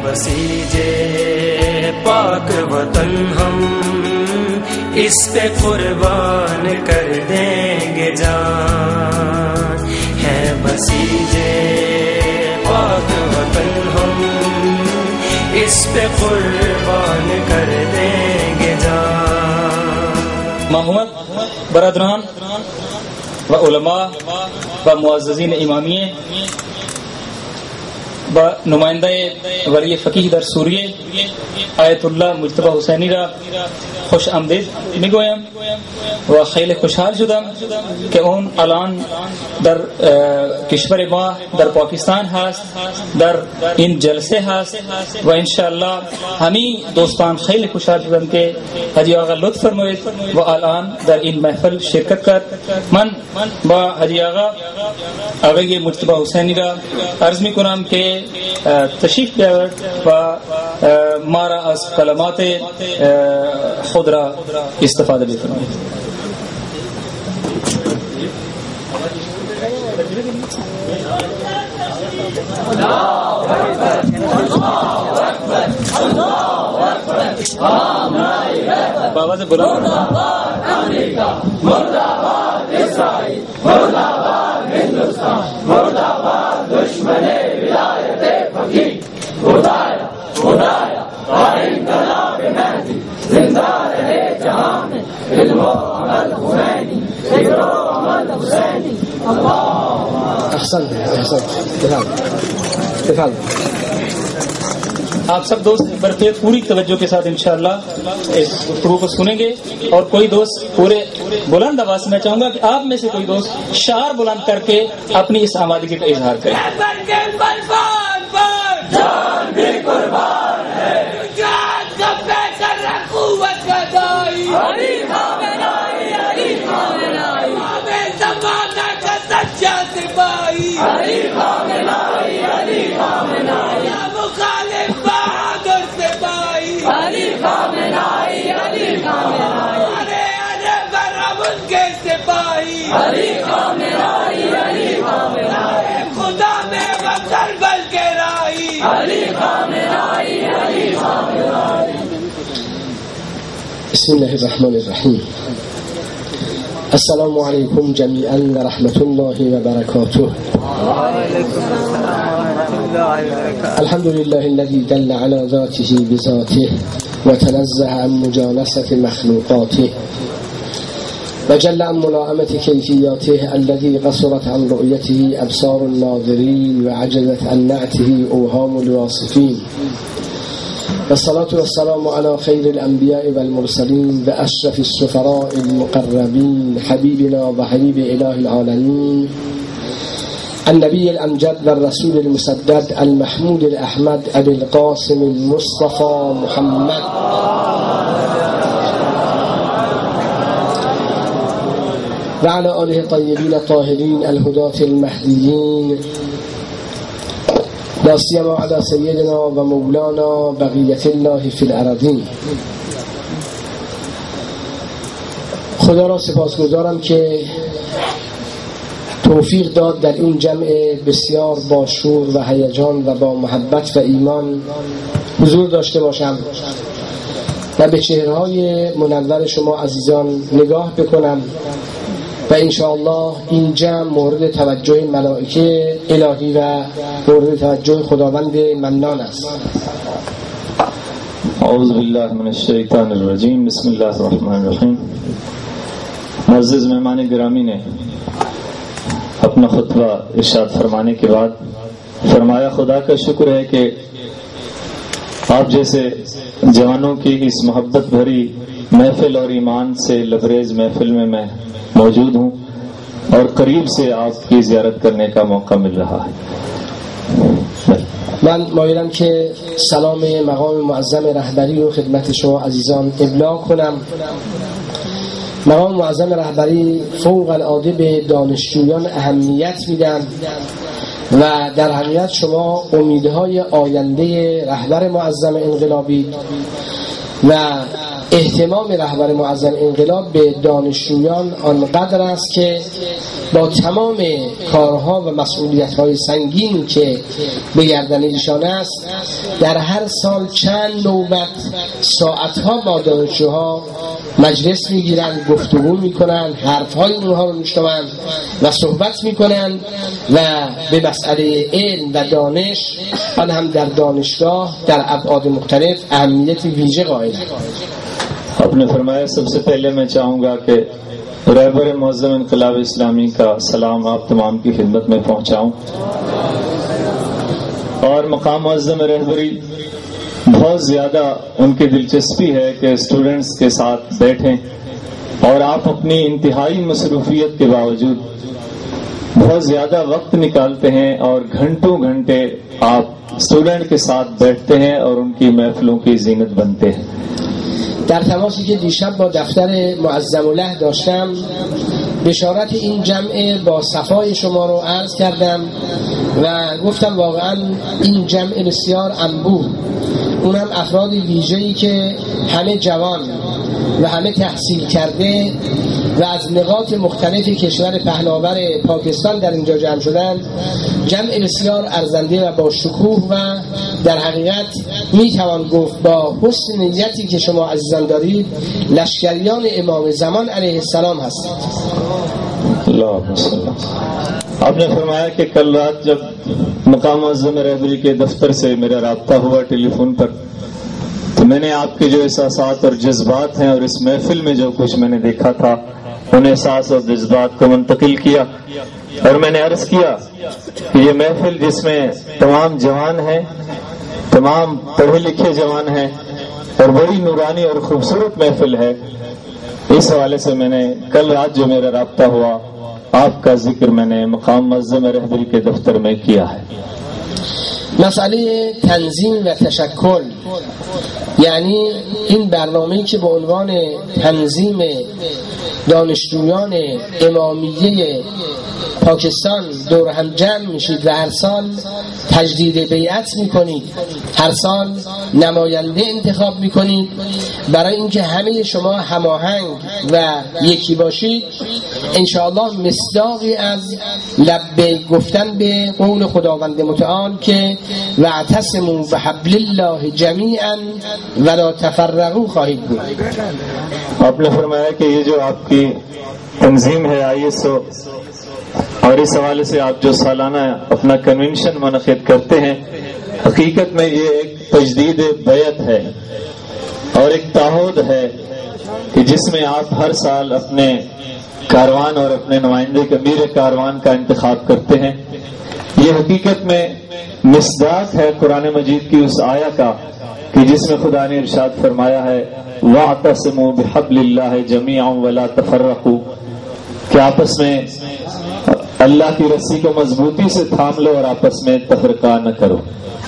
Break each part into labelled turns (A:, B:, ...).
A: बसीजे पाक वतन हम इस पे कुर्बान कर देंगे जान। है बसीजे पाक वतन हम इस पे कुर्बान कर देंगे जान।
B: मोहम्मद बरदरान व उलमा व मुअज़्ज़ज़ीन इमामिये व नुमाइंदा वली फ़कीह दर सूरिये आयतुल्लाह मुज्तबा हुसैनी रा खुश आमदीद मिगोयम व खैल खुशहाल शुदम के उन अलान दर किश्वर मा दर पाकिस्तान हास दर इन जलसे हास व इंशाअल्लाह हमी दोस्तान खैल खुशहाल शुदम के हजी आगा लुत्फ फरमाइद व अलान दर इन महफिल शिरकत कर मन व हजी आगा ये मुज्तबा हुसैनी रा अर्ज में कुरान के तशरीफ बेवर व मारा अस कलमाते खुदरा इस्तिफादा भी फरमाइए। बाबा से बोलो अमेरिका मुर्दाबाद, इस्राइल मुर्दाबाद, हिंदुस्तान मुर्दाबाद, दुश्मने विलायते फकीर खुदाया खुदाया इंकलाब महदी जिंदा रहे जहां में इल्मो अमल हुसैनी जिक्रो अमल हुसैनी। आप सब दोस्त एक बार फिर पूरी तवज्जो के साथ इंशाअल्लाह इस गुफ्तगू को सुनेंगे और कोई दोस्त पूरे बुलंद आवाज में चाहूंगा कि आप में से कोई दोस्त शार बुलंद करके अपनी इस आमादगी का इजहार करें।
C: खुदा में करबल के राई
D: बिस्मिल्लाहिर्रहमानिर्रहीम। अस्सलामु अलैकुम जमीअन व रहमतुल्लाहि व बरकातुहू। अल्हम्दुलिल्लाहिल्लज़ी दल्ला अला ज़ातिही बिज़ातिही व तनज़्ज़ह अन मुजालसति मख़लूक़ातिही وجل عن ملاءمة كيفياته الذي قصرت عن رؤيته أبصار الناظرين وعجزت عن نعته أوهام الواصفين. والصلاة والسلام على خير الأنبياء والمرسلين وأشرف السفراء المقربين حبيبنا وحبيب إله العالمين النبي الأمجد والرسول المسدد المحمود الأحمد أبي القاسم المصطفى محمد وعلى آله الطيبين الطاهرين الهداة المهديين لا سيما على سيدنا ومولانا بقية الله في الأراضين. خدا را سپاسگزارم که توفیق داد در این جمع بسیار با شور و هیجان و با محبت و ایمان حضور داشته باشم و به چهره‌های منور شما عزیزان نگاه بکنم و انشاءالله این جمع مورد توجه ملائکه الهی و مورد توجه خداوند منان است.
E: اعوذ باللہ من الشیطان الرجیم، بسم اللہ الرحمن الرحیم. معزز مہمان گرامی نے اپنا خطبہ ارشاد فرمانے کے بعد فرمایا خدا کا شکر ہے کہ آپ جیسے جوانوں کی اس محبت بھری محفل اور ایمان سے لبریز محفل میں میں موجود ہوں اور قریب سے آپ کی زیارت کرنے کا موقع مل رہا ہے.
D: من مایلم که سلام مقام معظم رهبری رو خدمت شما عزیزان ابلاغ کنم. مقام معظم رهبری فوق العاده به دانشجویان اهمیت میدن و در حقیقت شما امیدهای آینده رهبر معظم انقلابی و اهتمام رهبر معظم انقلاب به دانشجویان آنقدر است که با تمام کارها و مسئولیت‌های سنگینی که به گردن ایشان است در هر سال چند نوبت ساعتها با دانشجوها مجلس میگیرند، گفتگو میکنند، حرفهای اونها رو میشنوند و صحبت میکنند و به مسئله علم و دانش آن هم در دانشگاه در ابعاد مختلف اهمیت ویژه قائلند.
E: आपने फरमाया सबसे पहले मैं चाहूँगा कि रहबर मुअज़्ज़म इनक़िलाब इस्लामी का सलाम आप तमाम की खिदमत में पहुँचाऊँ और मकाम मुअज़्ज़म रहबरी बहुत ज़्यादा उनकी दिलचस्पी है कि स्टूडेंट्स के साथ बैठें और आप अपनी इंतहाई मसरूफियत के बावजूद बहुत ज़्यादा वक्त निकालते हैं और घंटों घंटे आप स्टूडेंट के साथ बैठते हैं और उनकी महफिलों की ज़ीनत बनते हैं.
D: در تماسی که دیشب با دفتر معظم الله داشتم بشارت این جمع با صفای شما رو عرض کردم و گفتم واقعا این جمع بسیار انبوه، اونم افراد ویژه‌ای که همه جوان و همه تحصیل کرده و از نقاط مختلف کشور پهناور پاکستان در اینجا جمع شدن، جمع بسیار ارزنده و با شکوه و در حقیقت میتوان گفت با حسن نیتی که شما عزیزان دارید لشکریان امام زمان علیه السلام هستید.
E: اللهم صل. आपने फरमाया कि कल रात जब मकाम मुअज़्ज़म रहबरी के दफ्तर से मेरा राब्ता हुआ टेलीफोन पर, तो मैंने आपके जो एहसासात और जज्बात हैं और इस महफिल में जो कुछ मैंने देखा था उन एहसास और जज्बात को मुंतकिल किया और मैंने अर्ज किया कि ये महफिल जिसमें तमाम जवान हैं, तमाम पढ़े लिखे जवान हैं और बड़ी नूरानी और खूबसूरत महफिल है, इस हवाले से मैंने कल रात जो मेरा राब्ता हुआ आपका जिक्र मैंने मकाम मुअज़्ज़म रहबरी के दफ्तर में किया है.
D: مسئله تنظیم و تشکل، یعنی این برنامه‌ای که به عنوان تنظیم دانشجویان امامیه پاکستان دور هم جمع میشید و هر سال تجدید بیعت میکنید، هر سال نماینده انتخاب میکنید برای اینکه همه شما هماهنگ و یکی باشید، انشاءالله مصداقی از لبیک گفتن به قول خداوند متعال که واعتصموا بحبل الله جمیعا ولا تفرقوا خواهید بود.
E: आपने फरमाया कि ये जो आपकी तंजीम है ISO और इस हवाले से आप जो सालाना अपना कन्वेंशन मुनक़िद करते हैं, हकीकत में ये एक तजदीद बैत है और एक ताहूद है कि जिसमें आप हर साल अपने कारवान और अपने नुमाइंदे अमीर कारवान का इंतखाब करते हैं. ये हकीकत में मिसदाक है कुरान मजीद की उस आया का कि जिसमें खुदा ने इरशाद फरमाया है वातसिमू बिहब्लिल्लाह जमीअन वला तफर्रकू, कि आपस में अल्लाह की रस्सी को मजबूती से थाम लो और आपस में तफरका न करो.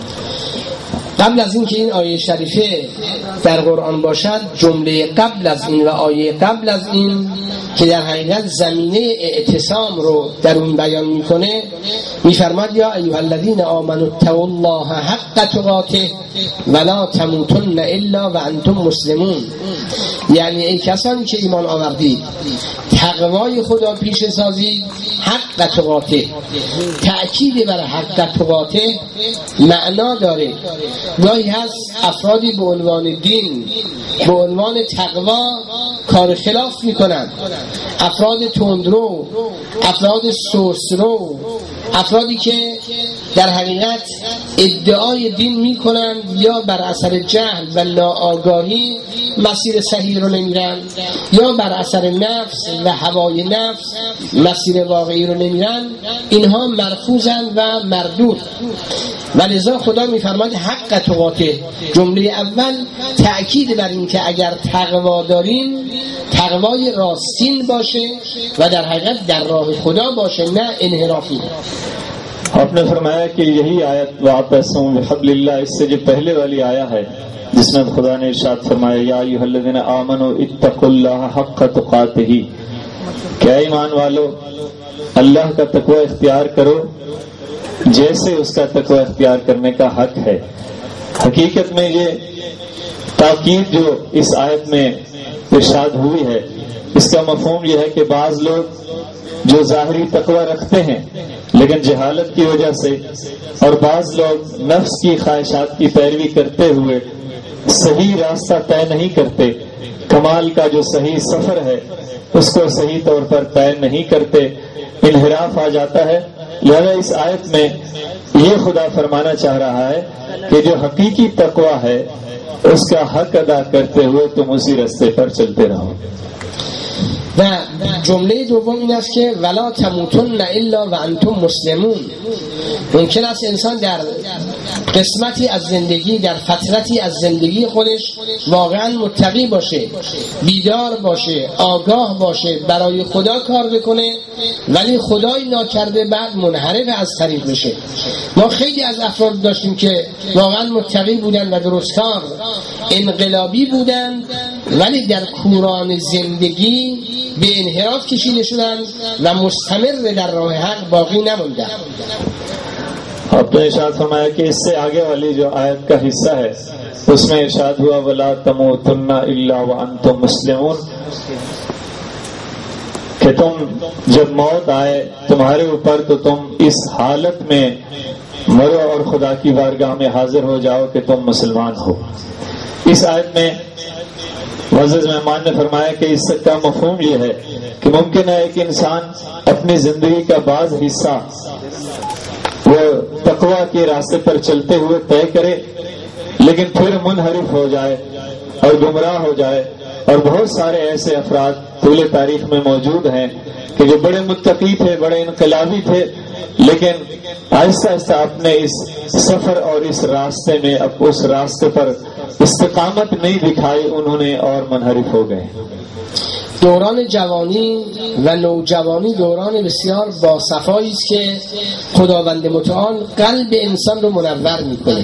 D: قبل از این که این آیه شریفه در قرآن باشد، جمله قبل از این و آیه قبل از این که در حقیقت زمینه اعتصام رو در اون بیان میکنه، میفرماد یا ایها الذین آمنوا اتقوا الله حق تقاته ولا تموتن الا وانتم مسلمون، یعنی ای کسانی که ایمان آوردید تقوای خدا پیش سازید. حق تقاته، تأکید بر حق تقاته معنا داره. گاهی هست افرادی به عنوان دین، به عنوان تقوا کار خلاف میکنن، افراد تندرو، افراد سرسرو، افرادی که در حقیقت ادعای دین میکنن یا بر اثر جهل و ناآگاهی مسیر صحیح رو نمیرن یا بر اثر نفس و هوای نفس مسیر واقعی رو نمیرن، اینها مرفوضن و مردود. ولذا خدا میفرماید حق تقاته، جمله اول تأکید بر این که اگر تقوا دارین تقوای راستین باشه و در حقیقت در راه خدا باشه، نه انحرافی.
E: आपने फरमाया कि यही आयत वातसिमू बिहब्लिल्लाह, इससे जो पहले वाली आया है जिसमें खुदा ने इरशाद फरमाया या अय्युहल्लज़ीना आमनू इत्तक़ुल्लाह हक़्क़ तुक़ातिही, क्या ईमान वालो अल्लाह का तक़वा इख्तियार करो जैसे उसका तक़वा इख्तियार करने का हक है. हकीकत में ये ताकीद जो इस आयत में इरशाद हुई है, इसका मफहूम यह है कि बाज लोग जो ज़ाहिरी तकवा रखते हैं लेकिन जहालत की वजह से, और बाज लोग नफ्स की ख्वाहिशात की पैरवी करते हुए सही रास्ता तय नहीं करते, कमाल का जो सही सफर है उसको सही तौर पर तय नहीं करते, इन्हिराफ आ जाता है। लिहाजा इस आयत में ये खुदा फरमाना चाह रहा है कि जो हकीकी तकवा है उसका हक अदा करते हुए तुम उसी रास्ते पर चलते रहो।
D: و جمله دوم این است که ولا تموتن الا و انتم مسلمون. ممکن است انسان در قسمتی از زندگی، در فترتی از زندگی خودش واقعا متقی باشه، بیدار باشه، آگاه باشه، برای خدا کار بکنه، ولی خدای ناکرده بعد منحرف از طریق بشه. ما خیلی از افراد داشتیم که واقعا متقی بودن و درستکار، انقلابی بودن، ولی در کوران زندگی به انحراف کشیده شدن و مستمر در راه حق باقی نموندن.
E: आपने इरशाद फरमाया कि इससे आगे वाली जो आयत का हिस्सा है उसमें इरशाद हुआ वला तमूतुन्ना इल्ला व अंतुम मुस्लिमून, कि तुम जब मौत आए तुम्हारे ऊपर तो तुम इस हालत में मरो और खुदा की बारगाह में हाजिर हो जाओ कि तुम मुसलमान हो। इस आयत में मुअज़्ज़ज़ मेहमान ने फरमाया कि इसका मफहूम यह है कि मुमकिन है कि इंसान अपनी जिंदगी का बाज हिस्सा वो तकवा के रास्ते पर चलते हुए तय करे, लेकिन फिर मुनहरिफ हो जाए और गुमराह हो जाए। और बहुत सारे ऐसे अफराद पूरी तारीख में मौजूद हैं कि जो बड़े मुत्तकी थे, बड़े इनकलाबी थे, लेकिन आहिस्ता आहिस्ता अपने इस सफर और इस रास्ते में अब उस रास्ते पर इस्तिकामत नहीं दिखाई उन्होंने और मुनहरिफ हो गए।
D: دوران جوانی و نوجوانی دوران بسیار باصفایی است که خداوند متعال قلب انسان رو منور میکنه،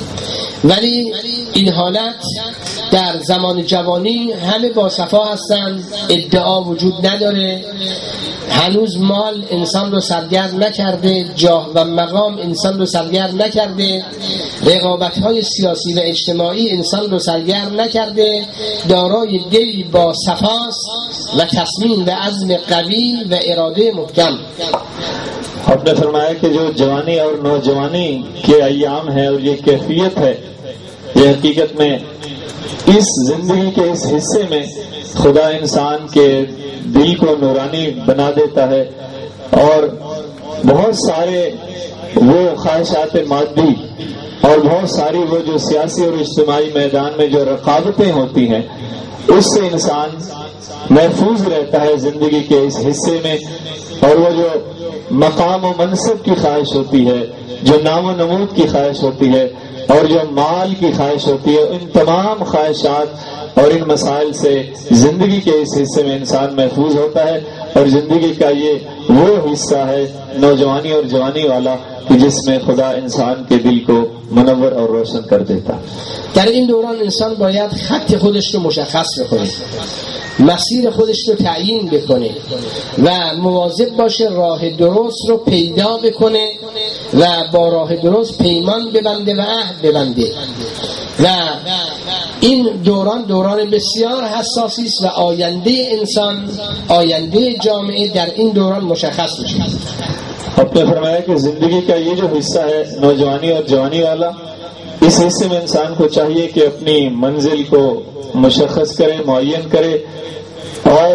D: ولی این حالت در زمان جوانی همه باصفا هستند، ادعا وجود نداره، هنوز مال انسان رو سرگرم نکرده، جاه و مقام انسان رو سرگرم نکرده، رقابت‌های سیاسی و اجتماعی انسان رو سرگرم نکرده، دارای دلی باصفاست و تصمیم و عزم قوی و اراده محکم.
E: आपने फरमाया कि जो जवानी और नौजवानी के अय्याम है और ये कैफियत है, ये हकीकत में इस जिंदगी के इस हिस्से में खुदा इंसान के दिल को नूरानी बना देता है और बहुत सारे वो ख्वाहिशात मादी और बहुत सारी वो जो सियासी और इज्तिमाई मैदान में जो रकाबतें होती हैं उससे इंसान महफूज रहता है जिंदगी के इस हिस्से में। और वो जो मकाम व मनसब की ख्वाहिश होती है, जो नाम व नमूद की ख्वाहिश होती है और जो माल की ख्वाहिश होती है, इन तमाम ख्वाहिशात और इन मसाइल से जिंदगी के इस हिस्से में इंसान महफूज होता है। और जिंदगी का ये वो हिस्सा है नौजवानी और जवानी वाला कि जिसमें खुदा इंसान के दिल को मुनव्वर और रोशन कर देता।
D: در این دوران انسان باید خط خودش رو مشخص بکنه، مسیر خودش رو تعیین بکنه و مواظب باشه راه درست رو پیدا بکنه و با راه درست پیمان ببنده و عهد ببنده. و این دوران بسیار حساسی است و آینده انسان، آینده جامعه در این دوران مشخص میشه.
E: आपने फरमाया कि जिंदगी का ये जो हिस्सा है नौजवानी और जवानी वाला, इस हिस्से में इंसान को चाहिए कि अपनी मंजिल को मुशख्खस करे, मुअय्यन करे और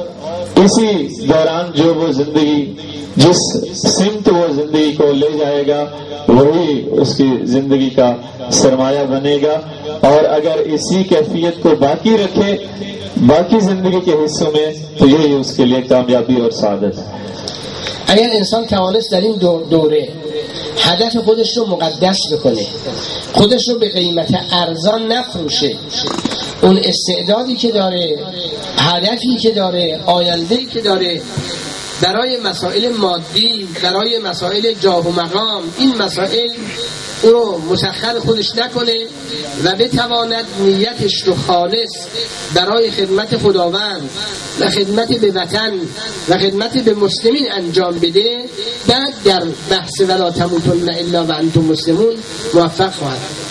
E: इसी दौरान जो वो जिंदगी जिस सिमत वो जिंदगी को ले जाएगा वही उसकी जिंदगी का सरमाया बनेगा। और अगर इसी कैफियत को बाकी रखे बाकी जिंदगी के हिस्सों में तो यही उसके लिए कामयाबी और सादत है।
D: اگر انسان توانست در این دوره هدف خودش رو مقدس بکنه، خودش رو به قیمت ارزان نفروشه، اون استعدادی که داره، هدفی که داره، آینده‌ای که داره برای مسائل مادی، برای مسائل جاه و مقام، این مسائل او رو مسخر خودش نکنه و بتواند نیتش رو خالص برای خدمت خداوند و خدمت به وطن و خدمت به مسلمین انجام بده، بعد در بحث ولا تموتن الا و انتم مسلمون موفق خواهد.